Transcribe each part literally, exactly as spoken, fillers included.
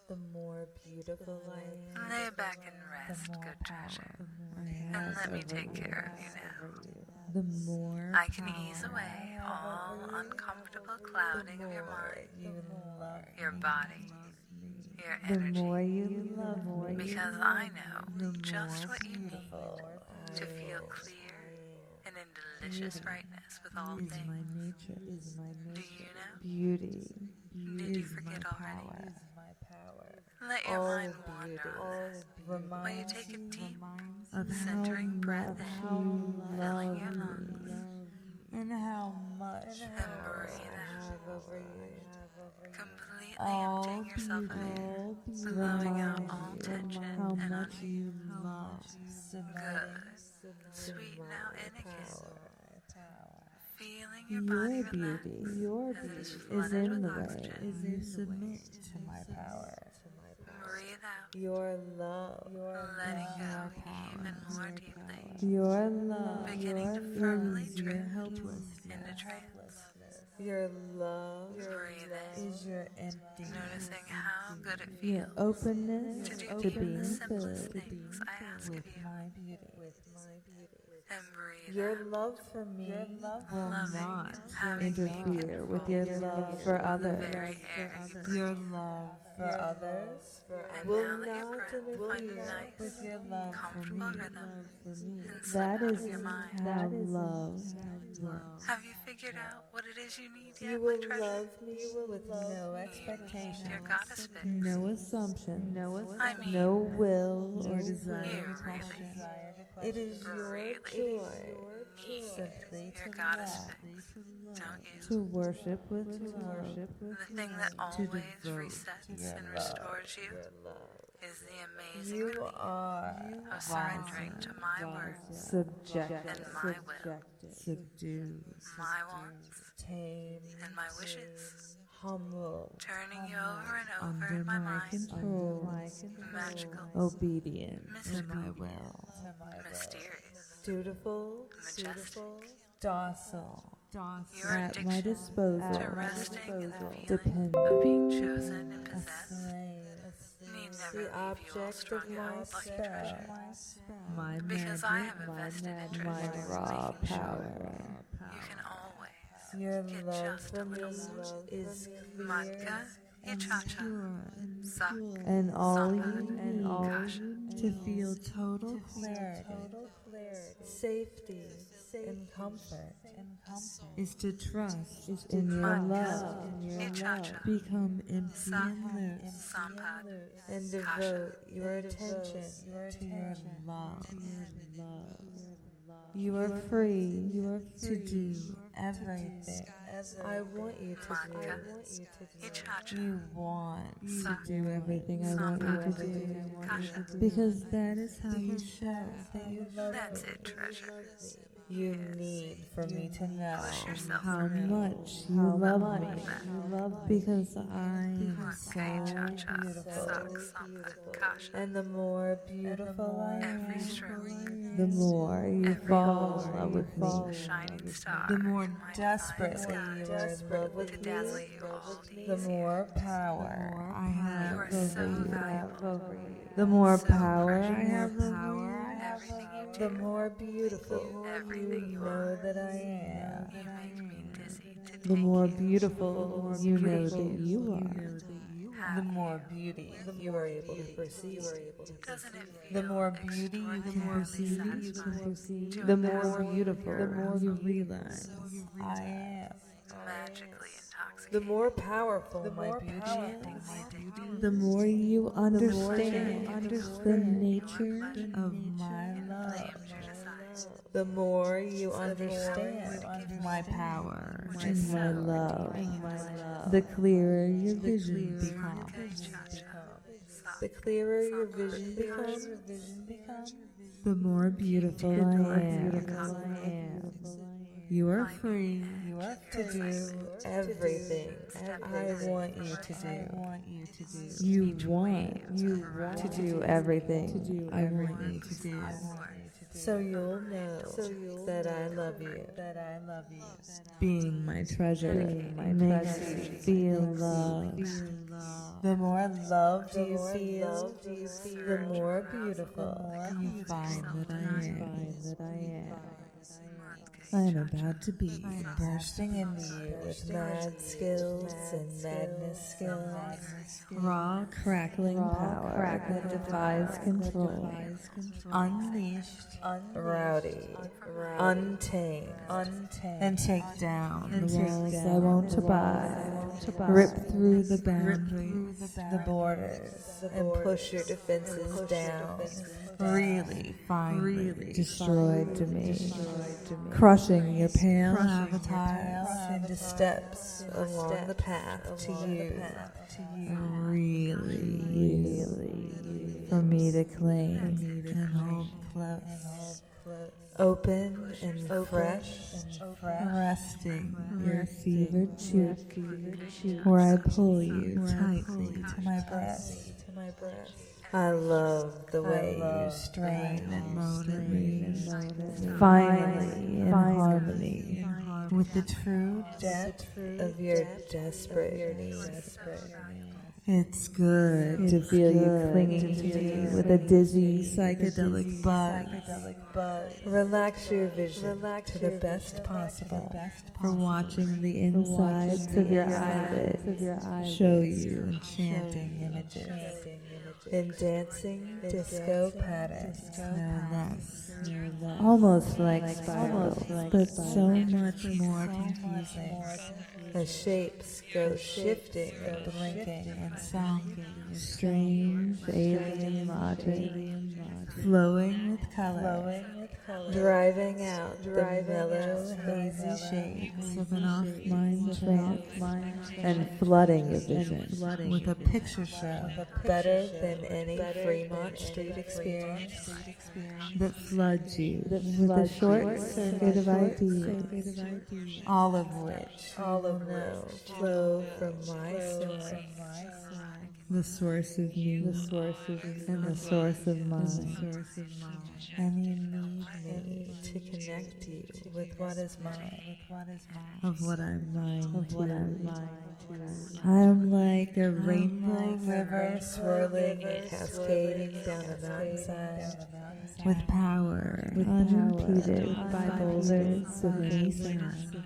the more beautiful I am. Lay back and rest, good treasure, and let me take care of you now. The more I can ease away all uncomfortable clouding of your mind, you love your body, your the energy, more you love me, because I know the just more what you need beautiful to I feel am. clear and in delicious rightness with all Is my things. nature. Is my Do nature. you know? Beauty. Did you is forget my already? power. Is my power. Let your All mind beauty. wander All on this beauty. while you Reminds take a me deep, of centering how breath much in, you filling love your me. lungs, And how much and power breathe I out, have over you. completely All emptying yourself of beauty air, blowing out reminds all you tension how and much unease. you love submitting Good. to Sweet now my in again, power. feeling your Your body beauty, relax your as it beauty is is flooded in with the way oxygen. is you submit to my power. Breathe out, Your love, your letting love, go your even power. more deeply, Your love, beginning to your firmly is your drift helplessness. into trance. Your love, Breathe in, is your emptiness. noticing how good it Your feels openness to do to even being the simplest filled things I ask of with you. my beauty. And breathe Your out, love for me will loving, not having you interfere with control your love for the others. very air you breathe. Your love for others And will now let your not breath find a interfere nice, with your love for comfortable me. rhythm and slip That out is of your mind. how love works. Have you figured out what it is you need yet, You my will treasure? love me with no You expectation, need your goddess fix. no assumption, no I mean, no will or you desire to really, question. It is your really joy need simply your to goddess love, fix, don't you? to worship with love, The thing that to always devote resets your and love. restores you is the amazing You relief are of surrendering to my words subject, and my will, subdue, my wants tame, and my wishes, humble, turning you over and over under in my my mind, control, magical, obedient to mystical, my will, mysterious, dutiful, majestic. docile, Your at my addiction disposal, to resting in the feeling dependent, of being chosen and a possessed slave, need the never leave you all object of strung my out, lucky treasure. spell, my Because I magic, have a vested interest my in raw making sure power. you can always Your get love just for a me little more. is Matka, clear and Yachacha, pure, Sak, and all Samba, you need Kasha. to feel total clarity, safety, and comfort is to trust in your Matka, love, Yachacha, become empty Sak, and loose, Sampad, and Kasha. devote your attention to your love. You are free to do everything I want you to Matka, do. Yachacha, You want to Sak, do everything I want you to do. Kasha. Because that is how you show that you love That's me. it, treasure. You need for me to know Push yourself how through. much you love me. Because I am so Cha-cha, beautiful. Sak, Samba, Kasha. And the more beautiful I Every am, stroke, the more you every fall in love with me. shining star, The more in my desperately divine you sky, are in love with to me, dazzle you all the the easier. more power I You have are so over you. valuable, The more so power I precious. have over Everything you you, do, the more beautiful everything you you know are, that I am. you make me dizzy to The take more you, beautiful you know that you are, have the more you. beauty you are able to perceive. Doesn't it The feel more beauty you can extraordinarily perceive, satisfying to the amass more beautiful arousal, you realize I am. magically The intoxicating, more powerful my beauty enchantingly is, addicting, the more you understand the cultivating nature your pleasure, of my love. flames your desire, The more you so that you understand always give my me, power which and is my so love, deeply the clearer your vision becomes. Matka, Cha-cha, The Sak, clearer your Samba, vision Kasha. becomes, the more beautiful I am. You are free to do everything I want you to do. You want you want to do everything I want you to do. So you'll know that I love you. Being my treasure makes you feel loved. The more loved you feel, the more beautiful you find that I am. I'm about to be bursting into you with mad skills and madness skills. Raw, crackling power that defies control. Unleashed, rowdy, untamed, and take down the walls I won't abide. Rip through the boundaries, the borders, and push your defenses down. Really, finally destroyed to me. Crushing your pale avatars into steps along the path to you. Really, really, for me to claim and hold close. Open and fresh, resting your fevered cheek, where I pull you tightly to my breast. I love the way you strain and moan at me, finally in harmony with the true depth of your desperate needs. It's good to feel you clinging to me with a dizzy, psychedelic buzz. Relax your vision to the best possible for watching the insides of your eyelids show you enchanting images in dancing disco patterns, no less. Almost like spirals, but so much more confusing. The shapes go shifting and blinking in song, strange alien logic, flowing with color, driving out the mellow, hazy shades of an off-mind trance, and flooding your vision with a picture show better than any Fremont Street experience that floods you with a short circuit of ideas, all of which you will know flow from my source, the source of you, the source of you, and the source of mine. And you need me to connect you with what is mine, of what I'm mine, of what I'm mine. I'm like a rainbow river swirling and cascading down a mountainside, with power unimpeded by boulders of any size,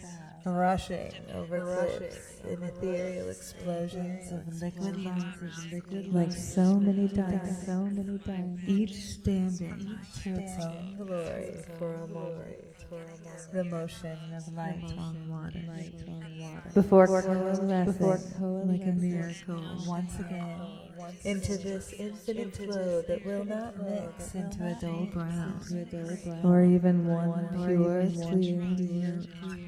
rushing over cliffs in ethereal explosions of liquid light, like so many diamonds, so many diamonds, each standing to its own glory for a moment. The motion of light on water, before coalescing like a miracle once again into this infinite flow that will not mix into a dull brown, or even one pure, clear,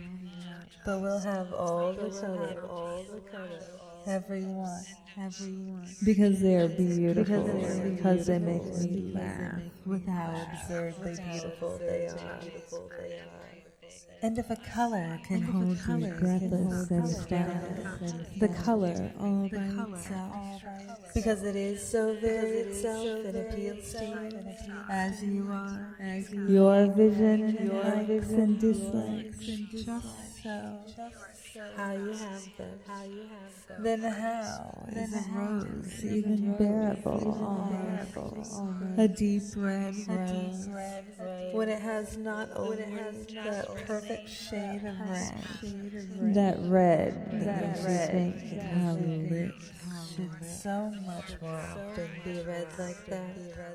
but we'll have all the color, all the color, everyone, everyone, because they are beautiful, because, because they make me laugh with how absurdly beautiful they are. And if a color can hold you breathless and stagnant, the color all by itself, because it is so very itself and appeals to you as you are, as you your vision, your likes and dislikes, just so how you have them, how you have them. Then how is a rose even bearable, bearable, a deep red rose, when it has not only that perfect shade of red, that red, that red, think how lit should so much more often be red like that,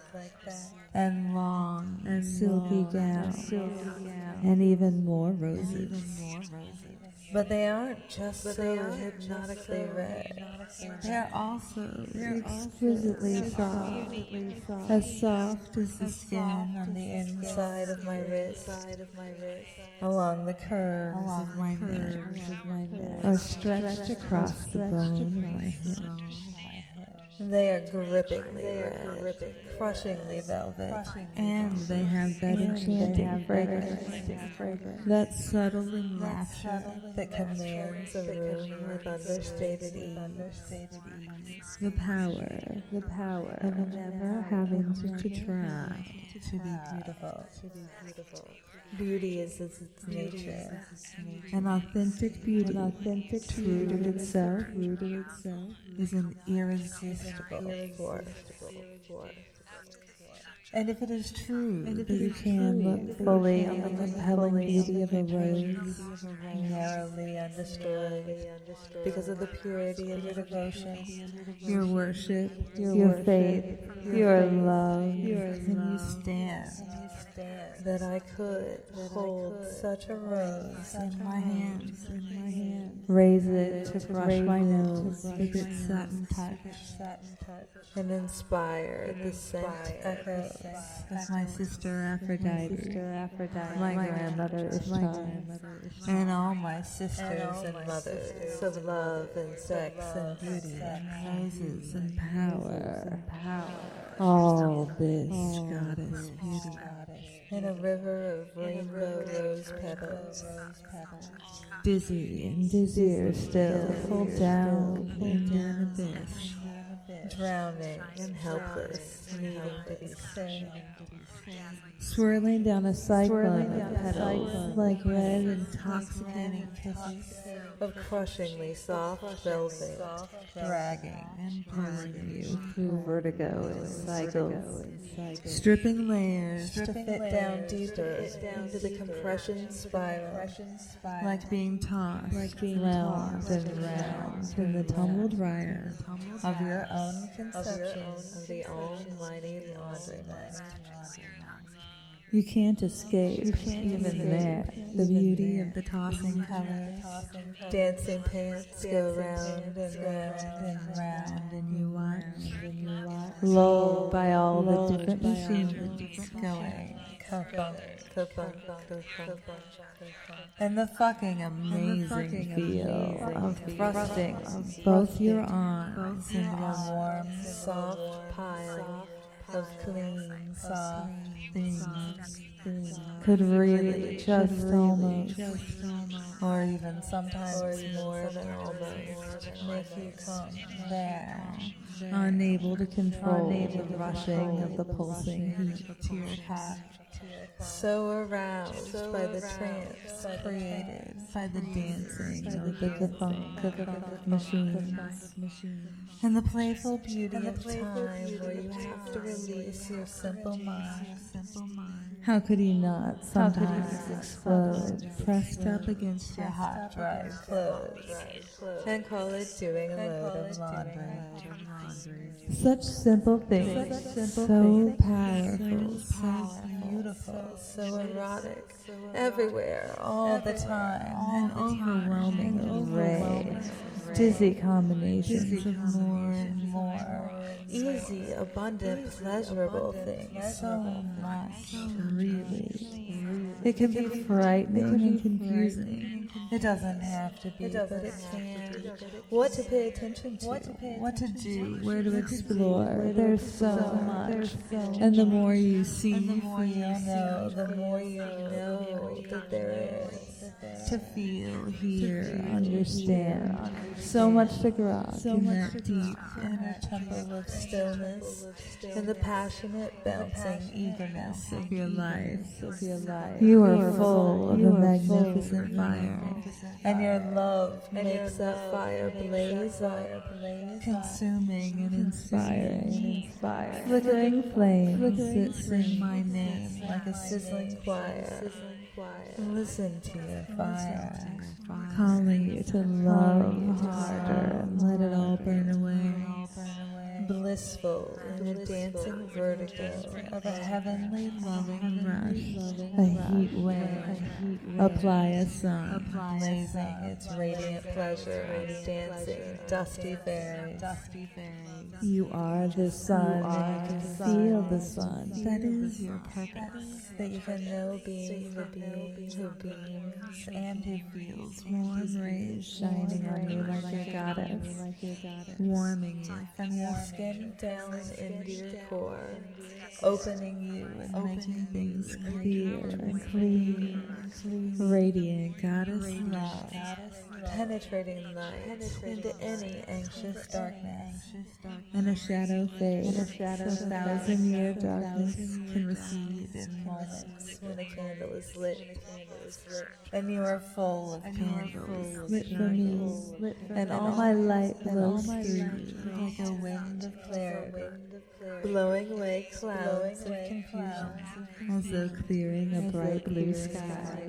and long and silky gown, and even more roses. But they aren't just so hypnotically red. They're also exquisitely soft, as soft as the skin on the inside of my wrist, along the curves of my neck, or stretched across the bone of my hip. They are grippingly red, crushingly velvet, and they have that enchanting fragrance, that subtle enrapture that commands a room with understated ease. The power, the power of never having to try to be beautiful. Beauty is its nature, an authentic beauty, an authentic true to itself, true to itself, is an irresistible force. And if it is true that you can look fully on the compelling beauty of a rose, narrowly undestroyed, because of the purity of your devotion, your worship, your faith, your love, can you stand that I could hold such a rose in my hands, raise it to brush my nose with its satin touch, and inspire the scent echoes of my sister Aphrodite, my grandmother Ishtar, and all my sisters and mothers of love and sex and beauty and roses and power. All this goddess beauty in a river of rainbow rose petals, dizzy and dizzier still, pulled down into an abyss, drowning and helpless, needing to be saved. Swirling down a cyclone of petals, like red intoxicating kisses of crushingly soft velvet, dragging and pulling you through vertigo and cycles, stripping layers to fit down deeper into the compression spiral, like being tossed round and round in the tumbled mire of your own conception of the almighty laundromat. You can't escape, even there, the beauty of the tossing colors. Dancing pants go round and round and round, and you watch, lulled by all the different machines going, ka-thunk, ka-thunk, ka-thunk. And the fucking amazing feel of thrusting both your arms into a warm, soft pile of clean, soft things could really just almost, or even sometimes more than almost, make you come there, unable to control the rushing of the pulsing heat to your heart. So aroused by the trance created by the dancing of the ka-thunk machines, and the playful beauty of time where you have to release your simple mind. How could you not sometimes explode, pressed up against your hot, dry clothes, and call it doing a load of laundry? Such simple things, so powerful, so beautiful, so erotic, everywhere, all the time, an overwhelming array, dizzy combinations of more and more, easy, abundant, pleasurable things, so much, really. It can be frightening and confusing. It doesn't have to be, but it can. What to pay attention to, what to do, where to explore. There's so much. And the more you see, the more you know, the more you know that there is. To feel, hear, understand. So much to grasp in that deep inner temple of stillness and the passionate bouncing eagerness of your life. You are full of a magnificent fire, and your love makes that fire blaze up, consuming and inspiring. Flickering flames that sing my name like a sizzling choir. Listen to your fire, calling you to love harder and let it all burn away. Blissful in a dancing vertigo of a heavenly loving rush, a heat wave, apply a sun, blazing its radiant pleasure and dancing dusty fairies. You are the sun, and you can feel the sun. That is your purpose, that you can know being the being who beams and who feels warm rays shining on you like your goddess. warming you from your skin down into your core, opening you and making things clear and clean, radiant goddess love, penetrating light into any anxious darkness. And a shadow fades, a thousand year darkness can recede in moments when a candle is lit, and you are full of candles lit for me, and all my light blows through you like a wind of clarity, blowing away clouds of confusion, as though clearing a bright blue sky,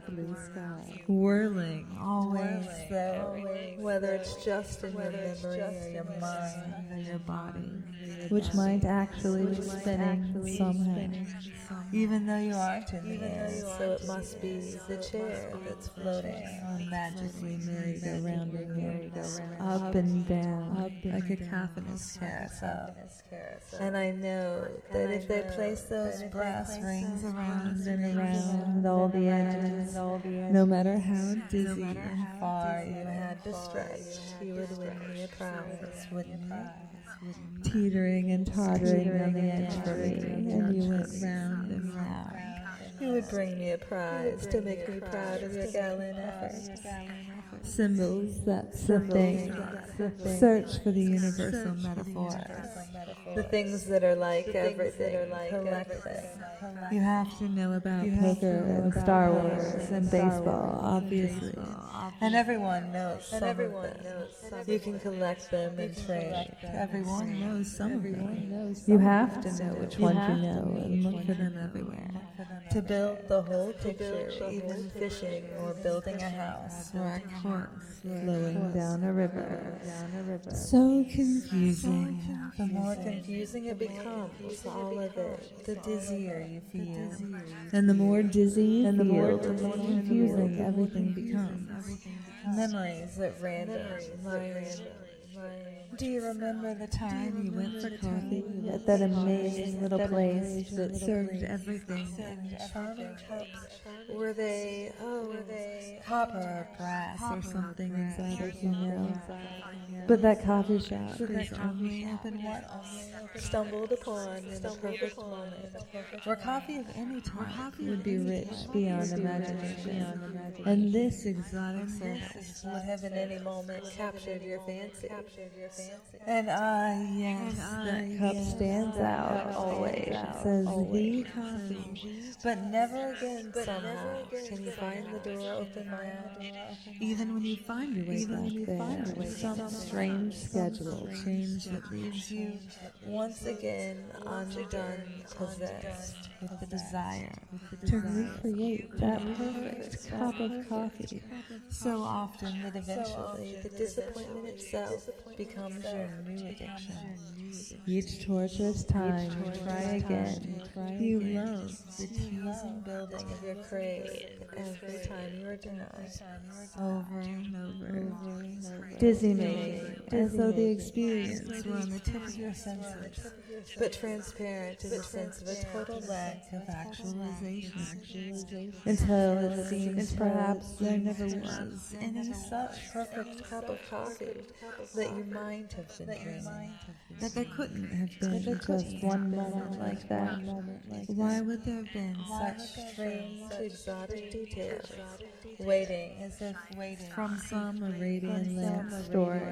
whirling always there, whether it's just in your memory or your mind or your body, which might actually be spinning somehow, even though you aren't in the air, so it must be the chair that's floating on magically merry-go-rounding you, up and down, like a cacophonous carousel. And I know that if they place those brass rings around and around all the edges, no matter how dizzy and far you had to stretch, you would win me a prize, wouldn't you? Teetering and tottering on the edge for me, and you went round and round. You would bring me a prize to make me proud of your gallant effort. Symbols, that's the thing. Search for the universal metaphors. The things that are like everything, collect them. You have to know about poker and Star Wars and baseball, obviously. And everyone knows some of them. You can collect them and trade. Everyone knows some of them. You have to know which ones you know and look for them everywhere. To build the whole picture, even fishing or building a house or a corpse flowing down a river. So confusing. The more confusing it becomes, all of it, the dizzier you feel. And the more dizzy you feel, the more confusing everything becomes. Memories at random. Do you remember the time you went for coffee at that amazing little place that served everything in charming cups? Were they, oh, were they copper or brass or something exotic, you know? But that coffee shop is only open once, stumbled upon in a perfect moment, where coffee of any type would be rich beyond imagination, and this exotic service would have in any moment captured your fancy. And ah, yes, that cup stands out always. It says the coffee, but never again somehow can you find the door open now. Even when you find your way back there, some strange schedule change that leaves you once again undone, possessed with the desire to recreate that perfect cup of coffee. So often that eventually the disappointment itself becomes your new addiction. Each torturous time you try again, you love the teasing building of your crave every time you are denied, over and over and over. Dizzy making, as though the experience were on the tip of your senses, but transparent to the sense of a total lack of actualization, until it seems perhaps there never was any such perfect cup of coffee that you might have been dreaming, that there couldn't have been just one moment like that. Why would there have been such strange, exotic details, waiting as if from some Arabian lamp story?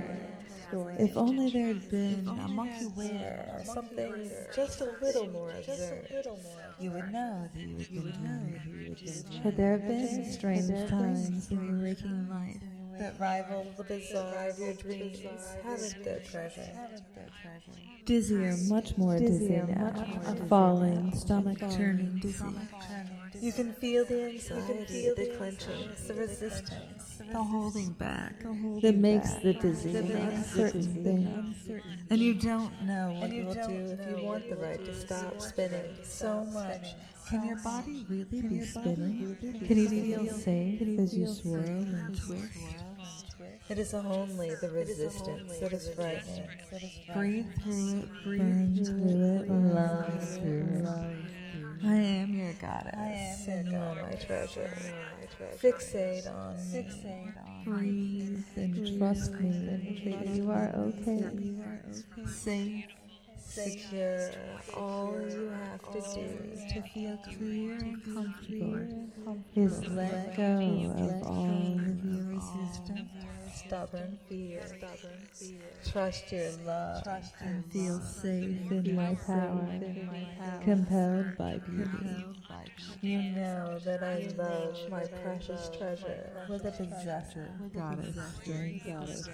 If only there had been a monkey whale or something just a little more absurd, you would know that you would be dreaming. But there have been strange times in your waking life that rival the bizarre of your dreams, haven't there, treasure? Dizzier, much more dizzy now, a falling, stomach-churning dizzy. You can feel the anxiety, the clenching, the resistance, the holding back that makes the dizzying an uncertain thing. And you don't know what you will do if you want the right to stop spinning so much. Can your body really be spinning? Can you feel safe as you swirl and twist? It is only the resistance that is frightening. Breathe through it, burn through it, love through it. I am your goddess, and you are my treasure. Fixate on me. Breathe and trust me that you are okay. Safe, secure. All you have to do To feel clear and comfortable is let go of all of your resistance. stubborn fear. Trust your love And feel safe in my power, compelled by beauty. You know that I love my precious treasure with a possessive goddess strength.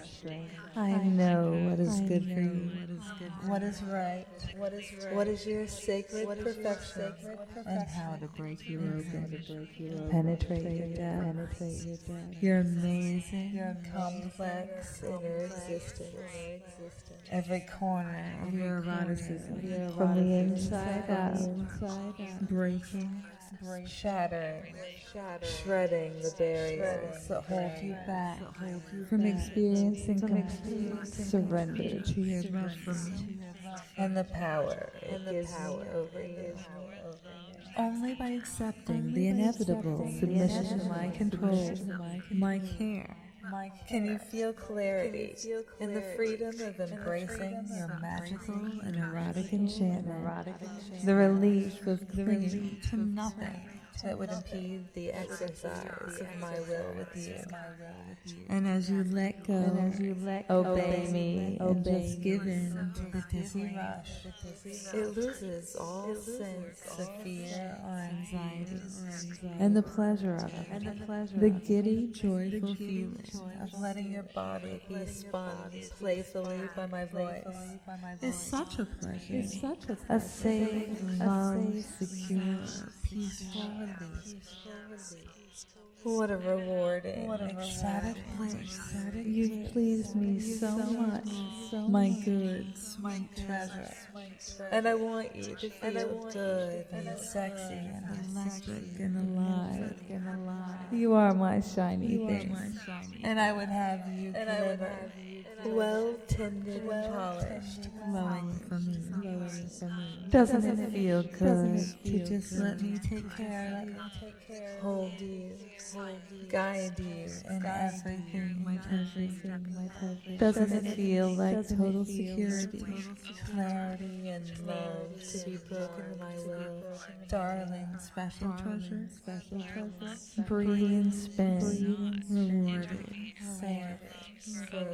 I know what is good for you. What is right? What is right? What is your sacred perfection? And how to break you open, Penetrate your depth. your amazing, your complex inner existence, every corner of your eroticism, From the inside out, breaking, shattering, shredding the barriers that hold you back from experiencing complete surrender to your love for me. and the power it gives me over you. Only by accepting the inevitable submission to my control, my care, can you feel clarity in the freedom of embracing your magical and erotic enchantment, the relief of clinging to nothing that would impede the exercise of my will with you. And as you let go, obey me, and just give in to the dizzy rush, it loses all sense of fear or anxiety, and the pleasure of it, the giddy, joyful feeling of letting your body be spun playfully by my voice is such a pleasure, a safe, love, secure, peaceful release. What a rewarding, ecstatic place. You've pleased me so much, My good, sweet treasure. And I want you to feel good and sexy and electric and alive. You are my shiny thing. And I would have you glimmer, well tended and polished, glowing for me. Doesn't it feel good To just let me take care of you, hold you, guide you in everything, my treasure. Doesn't it feel like total security? Clarity and love to be broken to my will, darling, special treasure, special treasure. Breathe and spin. Rewarded, safe, broken.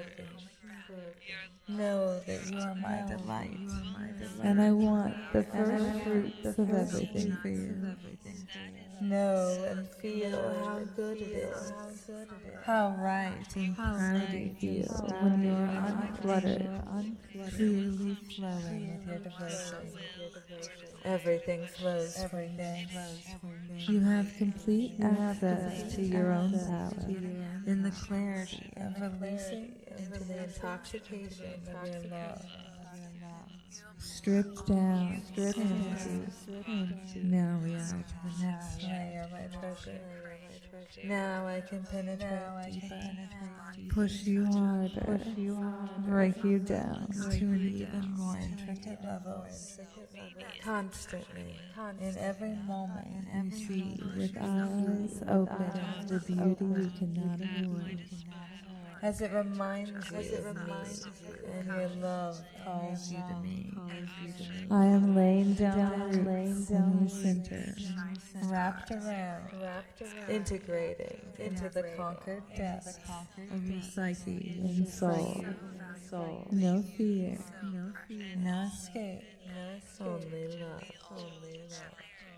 Know that you are my delight, And I want the first fruits of everything for you. know and feel how good it is, how right and proud you Feel when you're uncluttered. clearly flowing with your devotion. Everything flows from you. You have complete access to your own power. In the clarity of releasing into the intoxication of your love. Stripped down, empty. Now we are to the next layer, my treasure. Now I can penetrate deeper, Push you harder, break you down. to an even more intricate level. Constantly, in every moment, You see with eyes open the beauty you cannot avoid. as it reminds you of me, and your love calls you to me. I am laying down roots in your center. Wrapped around, integrating into the conquered depths of your psyche And soul, no fear, no escape, only love, only love.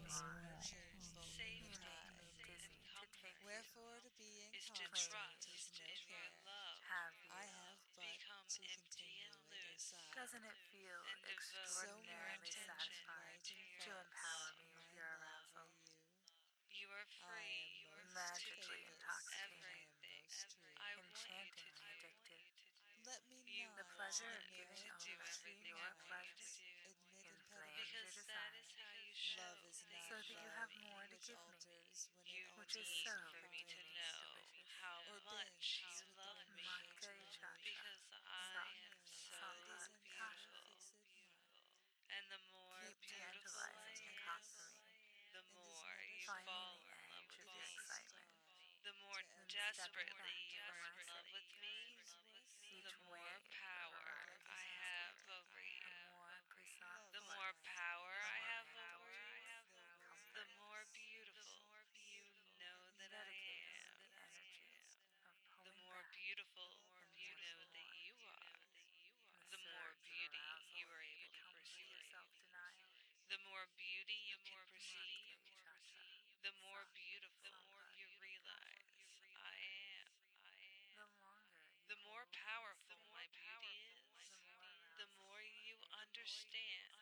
Wherefore to be in is to trust in your love. Have become empty and loose. Doesn't it feel extraordinarily satisfying to empower me with your arousal? You are free. You are magically intoxicating, enchantingly addictive. The pleasure of giving over your pleasure inflames your desire, so that you have more to give me, which is so for me to know how much you love me, because I am so beautiful. And the more Keep beautiful I tantalizing and am, conquering, the more you finding fall the in love edge with of your me. excitement. desperately you are in love with me, the more power I have over you. The more power I have over you, the more beautiful you know that I am. The more beautiful you know that you are. The more beauty you are able to perceive. The more beauty you can perceive, the more beautiful you realize I am. The more powerful my beauty is, the more you understand